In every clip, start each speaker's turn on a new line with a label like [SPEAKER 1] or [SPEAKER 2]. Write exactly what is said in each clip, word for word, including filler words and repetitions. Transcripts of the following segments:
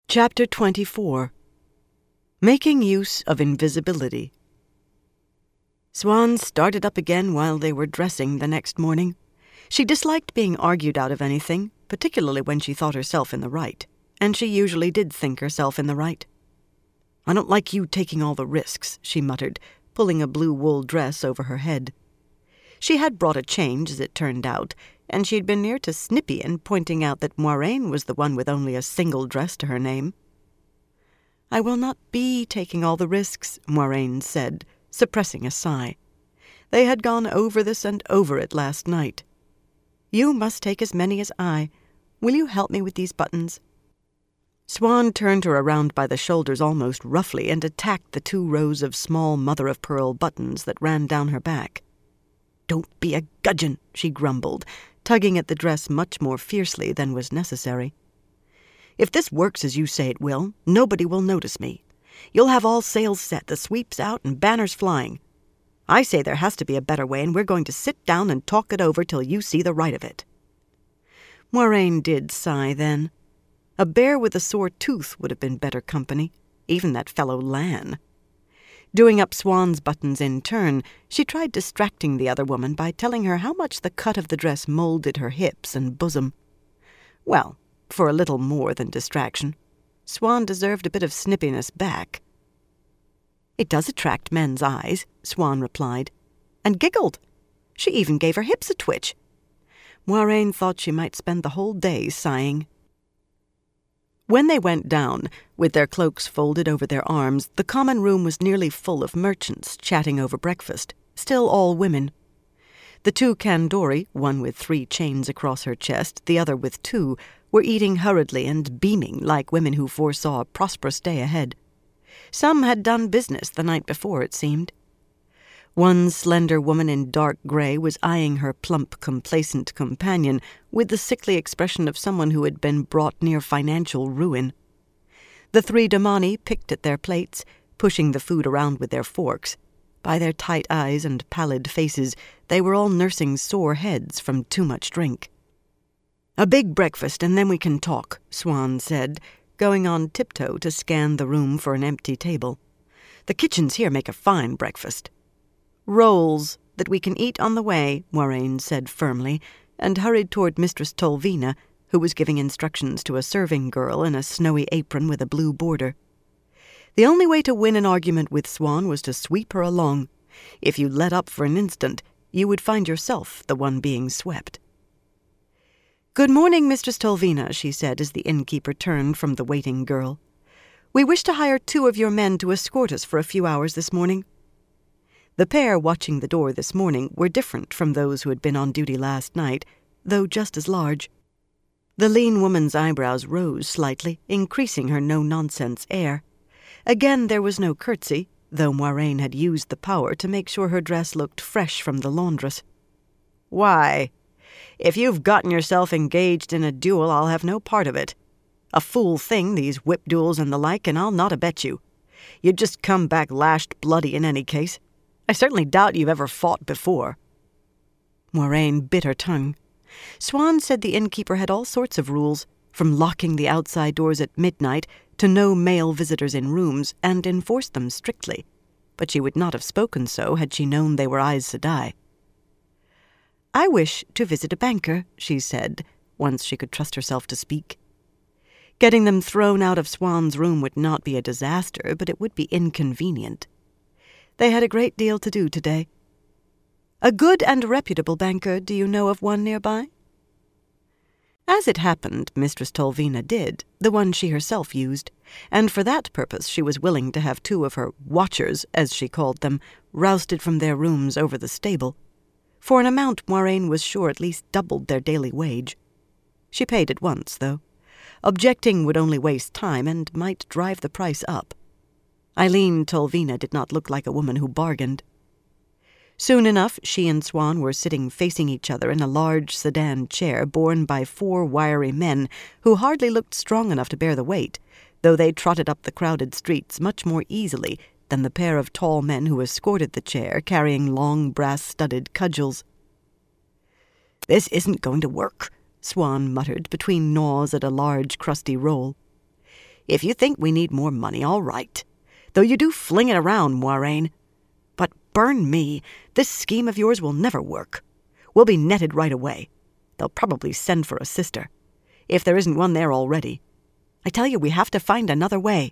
[SPEAKER 1] Chapter twenty-four. Making Use of Invisibility. Swan started up again while they were dressing the next morning. She disliked being argued out of anything, particularly when she thought herself in the right, and she usually did think herself in the right. "I don't like you taking all the risks," she muttered, pulling a blue wool dress over her head. She had brought a change, as it turned out, and she had been near to snippy in pointing out that Moiraine was the one with only a single dress to her name. "I will not be taking all the risks," Moiraine said, suppressing a sigh. They had gone over this and over it last night. "You must take as many as I. Will you help me with these buttons?" Swan turned her around by the shoulders almost roughly and attacked the two rows of small mother-of-pearl buttons that ran down her back. "Don't be a gudgeon," she grumbled, tugging at the dress much more fiercely than was necessary. "If this works as you say it will, nobody will notice me. You'll have all sails set, the sweeps out, and banners flying. I say there has to be a better way, and we're going to sit down and talk it over till you see the right of it." Moiraine did sigh then. A bear with a sore tooth would have been better company, even that fellow Lan. Doing up Swan's buttons in turn, she tried distracting the other woman by telling her how much the cut of the dress molded her hips and bosom. Well, for a little more than distraction, Swan deserved a bit of snippiness back. "It does attract men's eyes," Swan replied, and giggled. She even gave her hips a twitch. Moiraine thought she might spend the whole day sighing. When they went down, with their cloaks folded over their arms, the common room was nearly full of merchants chatting over breakfast, still all women. The two Kandori, one with three chains across her chest, the other with two, were eating hurriedly and beaming like women who foresaw a prosperous day ahead. Some had done business the night before, it seemed. One slender woman in dark grey was eyeing her plump, complacent companion with the sickly expression of someone who had been brought near financial ruin. The three Damani picked at their plates, pushing the food around with their forks. By their tight eyes and pallid faces, they were all nursing sore heads from too much drink. "A big breakfast, and then we can talk," Swan said, going on tiptoe to scan the room for an empty table. "The kitchens here make a fine breakfast." "Rolls that we can eat on the way," Moiraine said firmly, and hurried toward Mistress Tolvina, who was giving instructions to a serving girl in a snowy apron with a blue border. The only way to win an argument with Swan was to sweep her along. If you let up for an instant, you would find yourself the one being swept. "Good morning, Mistress Tolvina," she said as the innkeeper turned from the waiting girl. "We wish to hire two of your men to escort us for a few hours this morning." The pair watching the door this morning were different from those who had been on duty last night, though just as large. The lean woman's eyebrows rose slightly, increasing her no-nonsense air. Again there was no curtsy, though Moiraine had used the power to make sure her dress looked fresh from the laundress. "Why, if you've gotten yourself engaged in a duel, I'll have no part of it. A fool thing, these whip duels and the like, and I'll not abet you. You'd just come back lashed bloody in any case. I certainly doubt you've ever fought before." Moiraine bit her tongue. Swan said the innkeeper had all sorts of rules, from locking the outside doors at midnight to no male visitors in rooms, and enforced them strictly, but she would not have spoken so had she known they were Aes Sedai. "I wish to visit a banker," she said, once she could trust herself to speak. Getting them thrown out of Swan's room would not be a disaster, but it would be inconvenient. They had a great deal to do today. "A good and reputable banker, do you know of one nearby?" As it happened, Mistress Tolvina did, the one she herself used, and for that purpose she was willing to have two of her watchers, as she called them, rousted from their rooms over the stable, for an amount Moiraine was sure at least doubled their daily wage. She paid at once, though. Objecting would only waste time and might drive the price up. Eileen Tolvina did not look like a woman who bargained. Soon enough, she and Swan were sitting facing each other in a large sedan chair borne by four wiry men who hardly looked strong enough to bear the weight, though they trotted up the crowded streets much more easily than the pair of tall men who escorted the chair carrying long brass-studded cudgels. "This isn't going to work," Swan muttered between gnaws at a large crusty roll. If you think we need more money, all right. Though you do fling it around, Moiraine. But burn me, this scheme of yours will never work. We'll be netted right away. They'll probably send for a sister, if there isn't one there already. I tell you, we have to find another way."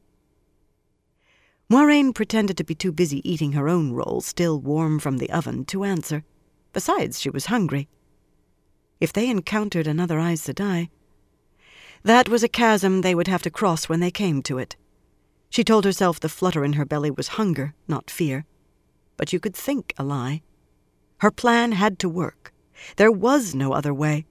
[SPEAKER 1] Moiraine pretended to be too busy eating her own roll, still warm from the oven, to answer. Besides, she was hungry. If they encountered another Aes Sedai, that was a chasm they would have to cross when they came to it. She told herself the flutter in her belly was hunger, not fear. But you could think a lie. Her plan had to work. There was no other way.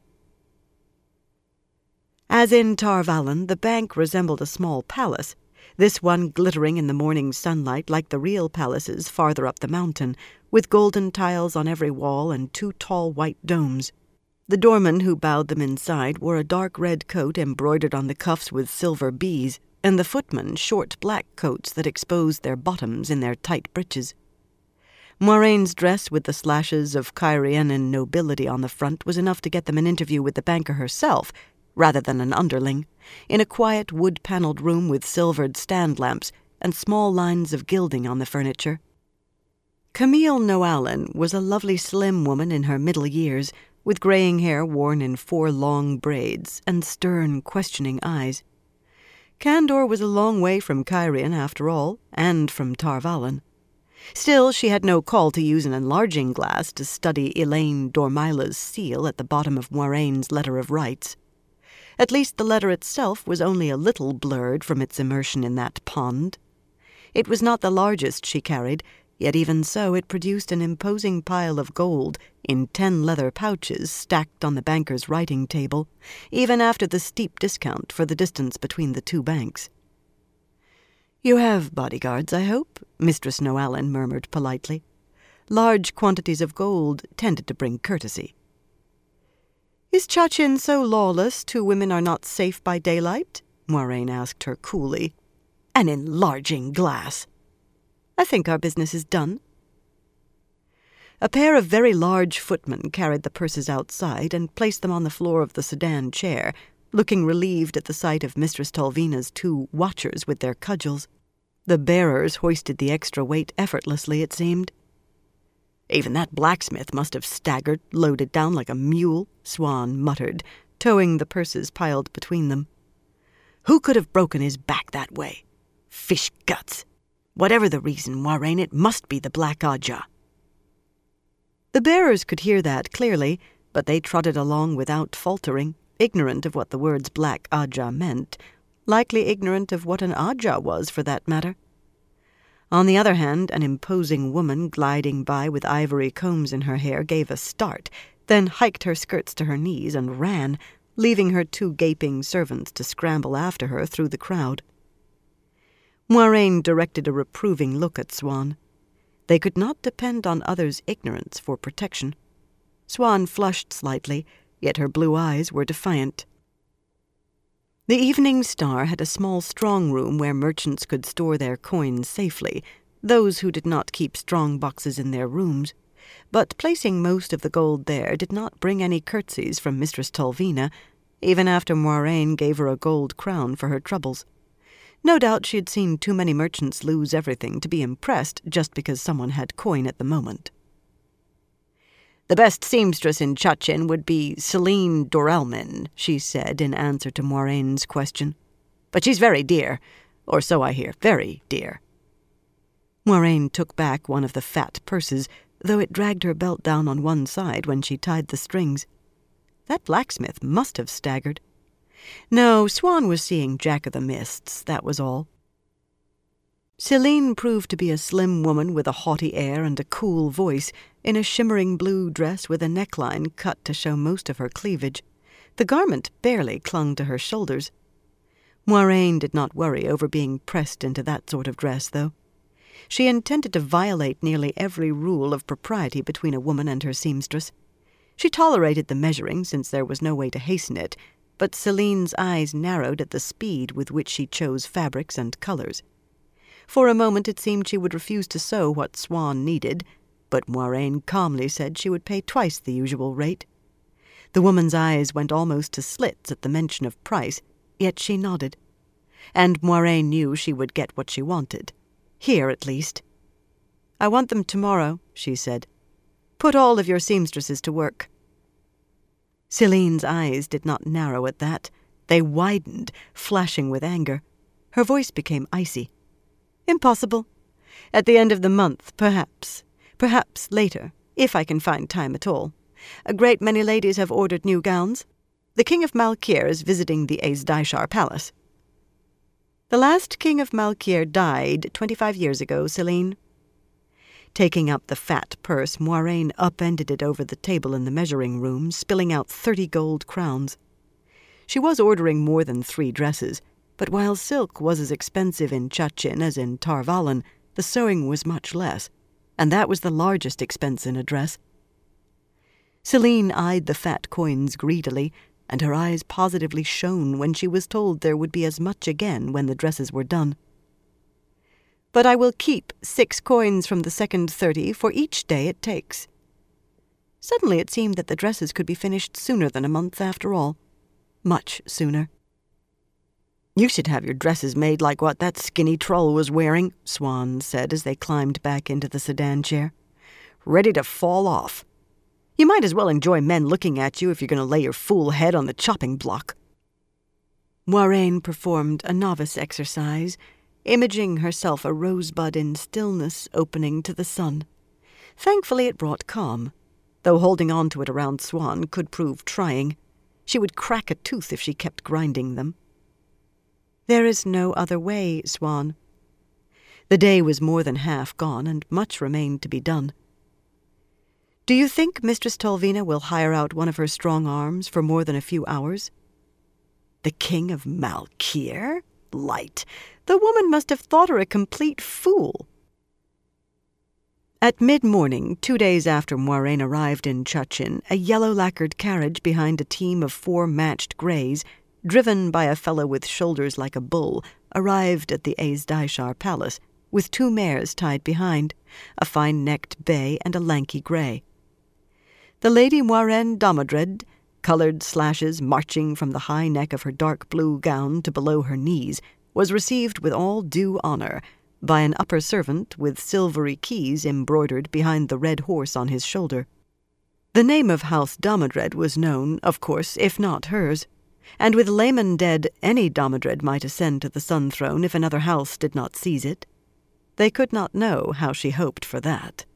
[SPEAKER 1] As in Tar Valon, the bank resembled a small palace, this one glittering in the morning sunlight like the real palaces farther up the mountain, with golden tiles on every wall and two tall white domes. The doorman who bowed them inside wore a dark red coat embroidered on the cuffs with silver bees, and the footmen short black coats that exposed their bottoms in their tight breeches. Moiraine's dress with the slashes of Cairhienan nobility on the front was enough to get them an interview with the banker herself, rather than an underling, in a quiet wood-panelled room with silvered stand lamps and small lines of gilding on the furniture. Camille Noallen was a lovely slim woman in her middle years, with graying hair worn in four long braids and stern, questioning eyes. Candor was a long way from Cairhien, after all, and from Tar Valon. Still, she had no call to use an enlarging glass to study Elaine Dormila's seal at the bottom of Moiraine's letter of rights. At least the letter itself was only a little blurred from its immersion in that pond. It was not the largest she carried, yet even so it produced an imposing pile of gold in ten leather pouches stacked on the banker's writing table, even after the steep discount for the distance between the two banks. "You have bodyguards, I hope?" Mistress Noallen murmured politely. Large quantities of gold tended to bring courtesy. "Is Chachin so lawless two women are not safe by daylight?" Moiraine asked her coolly. "An enlarging glass! I think our business is done." A pair of very large footmen carried the purses outside and placed them on the floor of the sedan chair, looking relieved at the sight of Mistress Tulvina's two watchers with their cudgels. The bearers hoisted the extra weight effortlessly, it seemed. "Even that blacksmith must have staggered, loaded down like a mule," Siuan muttered, towing the purses piled between them. "Who could have broken his back that way? Fish guts! Whatever the reason, Moiraine, it must be the Black Ajah." The bearers could hear that clearly, but they trotted along without faltering, ignorant of what the words Black Ajah meant, likely ignorant of what an Ajah was, for that matter. On the other hand, an imposing woman gliding by with ivory combs in her hair gave a start, then hiked her skirts to her knees and ran, leaving her two gaping servants to scramble after her through the crowd. Moiraine directed a reproving look at Siuan. They could not depend on others' ignorance for protection. Siuan flushed slightly, yet her blue eyes were defiant. The Evening Star had a small strong room where merchants could store their coins safely, those who did not keep strong boxes in their rooms, but placing most of the gold there did not bring any curtsies from Mistress Tulvina, even after Moiraine gave her a gold crown for her troubles. No doubt she had seen too many merchants lose everything to be impressed just because someone had coin at the moment. "The best seamstress in Chachin would be Celine Dorelmin," she said in answer to Moiraine's question. "But she's very dear, or so I hear, very dear." Moiraine took back one of the fat purses, though it dragged her belt down on one side when she tied the strings. That blacksmith must have staggered. No, Siuan was seeing Jack of the Mists, that was all. Celine proved to be a slim woman with a haughty air and a cool voice, in a shimmering blue dress with a neckline cut to show most of her cleavage. The garment barely clung to her shoulders. Moiraine did not worry over being pressed into that sort of dress, though. She intended to violate nearly every rule of propriety between a woman and her seamstress. She tolerated the measuring, since there was no way to hasten it, but Celine's eyes narrowed at the speed with which she chose fabrics and colors. For a moment it seemed she would refuse to sew what Siuan needed, but Moiraine calmly said she would pay twice the usual rate. The woman's eyes went almost to slits at the mention of price, yet she nodded. and Moiraine knew she would get what she wanted. Here, at least. "I want them tomorrow," she said. "Put all of your seamstresses to work." Celine's eyes did not narrow at that. They widened, flashing with anger. Her voice became icy. "Impossible. At the end of the month, perhaps. Perhaps later, if I can find time at all. A great many ladies have ordered new gowns. The King of Malkier is visiting the Aes-Daishar Palace." "The last King of Malkier died twenty-five years ago, Celine." Taking up the fat purse, Moiraine upended it over the table in the measuring room, spilling out thirty gold crowns. She was ordering more than three dresses, but while silk was as expensive in Chachin as in Tar Valon, the sewing was much less, and that was the largest expense in a dress. Celine eyed the fat coins greedily, and her eyes positively shone when she was told there would be as much again when the dresses were done. "But I will keep six coins from the second thirty for each day it takes." Suddenly it seemed that the dresses could be finished sooner than a month after all. Much sooner. "You should have your dresses made like what that skinny troll was wearing," Swan said as they climbed back into the sedan chair. "Ready to fall off. You might as well enjoy men looking at you if you're going to lay your fool head on the chopping block." Moiraine performed a novice exercise, imaging herself a rosebud in stillness opening to the sun. Thankfully it brought calm, though holding on to it around Swan could prove trying. She would crack a tooth if she kept grinding them. "There is no other way, Swan." The day was more than half gone, and much remained to be done. "Do you think Mistress Tolvina will hire out one of her strong arms for more than a few hours?" The King of Malkier? Light. The woman must have thought her a complete fool. At mid-morning, two days after Moiraine arrived in Chachin, a yellow-lacquered carriage behind a team of four matched greys, driven by a fellow with shoulders like a bull, arrived at the Aes-Daishar Palace, with two mares tied behind, a fine-necked bay and a lanky grey. The Lady Moiraine Damodred, coloured slashes marching from the high neck of her dark blue gown to below her knees, was received with all due honour by an upper servant with silvery keys embroidered behind the red horse on his shoulder. The name of House Damodred was known, of course, if not hers, and with Laman dead, any Damodred might ascend to the sun throne if another house did not seize it. They could not know how she hoped for that.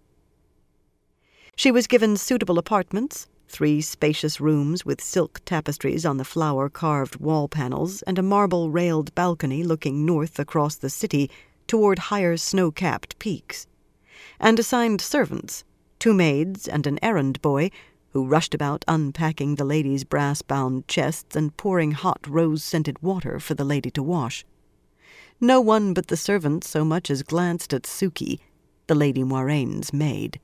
[SPEAKER 1] She was given suitable apartments, three spacious rooms with silk tapestries on the flower-carved wall panels and a marble-railed balcony looking north across the city toward higher snow-capped peaks, and assigned servants, two maids and an errand boy, who rushed about unpacking the lady's brass-bound chests and pouring hot rose-scented water for the lady to wash. No one but the servants so much as glanced at Suki, the Lady Moiraine's maid.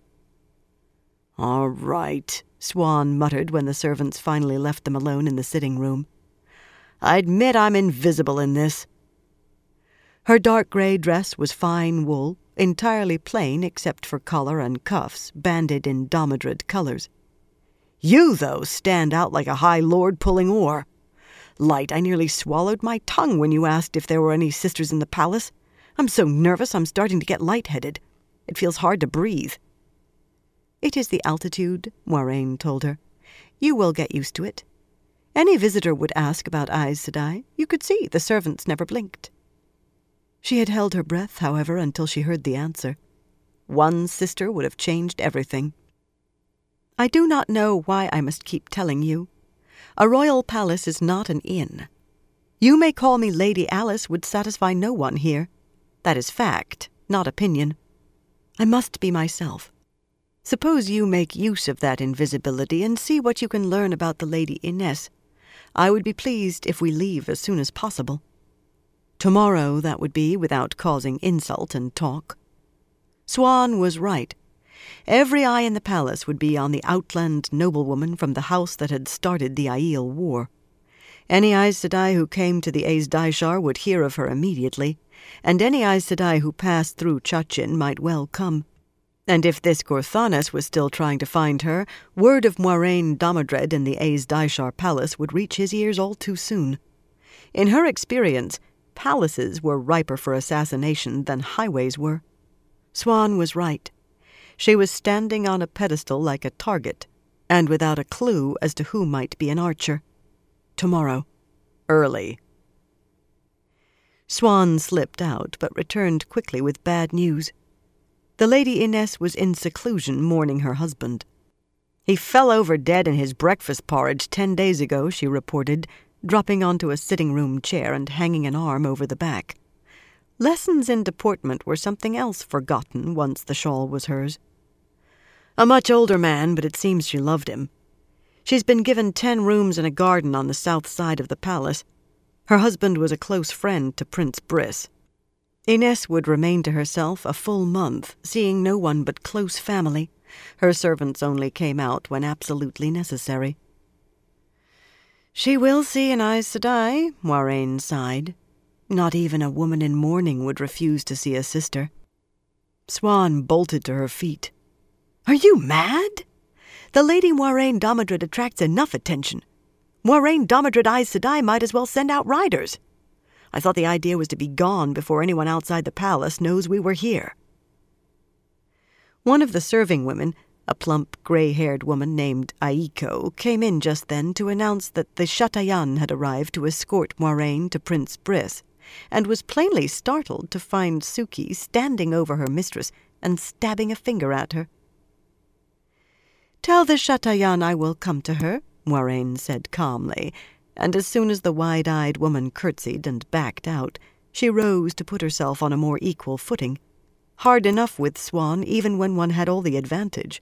[SPEAKER 1] "All right," Swan muttered when the servants finally left them alone in the sitting-room. "I admit I'm invisible in this." Her dark grey dress was fine wool, entirely plain except for collar and cuffs, banded in Damodred colours. "You, though, stand out like a high lord pulling oar. Light, I nearly swallowed my tongue when you asked if there were any sisters in the palace. I'm so nervous I'm starting to get lightheaded. It feels hard to breathe." "It is the altitude," Moiraine told her. "You will get used to it. Any visitor would ask about Aes Sedai. You could see the servants never blinked." She had held her breath, however, until she heard the answer. One sister would have changed everything. "I do not know why I must keep telling you. A royal palace is not an inn. You may call me Lady Alice would satisfy no one here. That is fact, not opinion. I must be myself. Suppose you make use of that invisibility and see what you can learn about the Lady Ines. I would be pleased if we leave as soon as possible. Tomorrow, that would be, without causing insult and talk." Swan was right. Every eye in the palace would be on the outland noblewoman from the house that had started the Aiel War. Any Aes Sedai who came to the Aes-Daishar would hear of her immediately, and any Aes Sedai who passed through Chachin might well come. And if this Gorthanas was still trying to find her, word of Moiraine Damodred in the Aes-Daishar Palace would reach his ears all too soon. In her experience, palaces were riper for assassination than highways were. Swan was right. She was standing on a pedestal like a target, and without a clue as to who might be an archer. Tomorrow. Early. Swan slipped out, but returned quickly with bad news. The Lady Ines was in seclusion mourning her husband. "He fell over dead in his breakfast porridge ten days ago," she reported, dropping onto a sitting-room chair and hanging an arm over the back. Lessons in deportment were something else forgotten once the shawl was hers. "A much older man, but it seems she loved him. She's been given ten rooms and a garden on the south side of the palace. Her husband was a close friend to Prince Briss. Ines would remain to herself a full month, seeing no one but close family. Her servants only came out when absolutely necessary." "She will see an Aes Sedai," Moiraine sighed. "Not even a woman in mourning would refuse to see a sister." Swan bolted to her feet. "Are you mad? The Lady Moiraine Damodred attracts enough attention. Moiraine Damodred Aes Sedai might as well send out riders. I thought the idea was to be gone before anyone outside the palace knows we were here." One of the serving women, a plump, grey-haired woman named Aiko, came in just then to announce that the Chatayan had arrived to escort Moiraine to Prince Briss, and was plainly startled to find Suki standing over her mistress and stabbing a finger at her. "Tell the Chatayan I will come to her," Moiraine said calmly, and as soon as the wide-eyed woman curtsied and backed out, she rose to put herself on a more equal footing. Hard enough with Swan, even when one had all the advantage.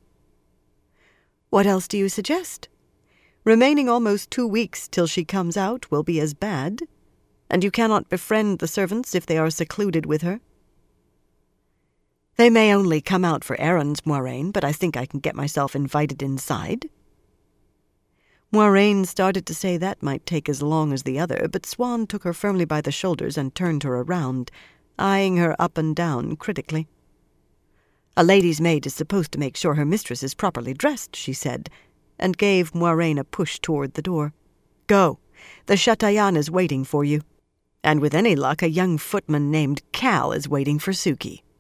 [SPEAKER 1] "What else do you suggest? Remaining almost two weeks till she comes out will be as bad, and you cannot befriend the servants if they are secluded with her." "They may only come out for errands, Moiraine, but I think I can get myself invited inside." Moiraine started to say that might take as long as the other, but Swan took her firmly by the shoulders and turned her around, eyeing her up and down critically. "A lady's maid is supposed to make sure her mistress is properly dressed," she said, and gave Moiraine a push toward the door. "Go. The Chatayan is waiting for you. And with any luck, a young footman named Cal is waiting for Suki."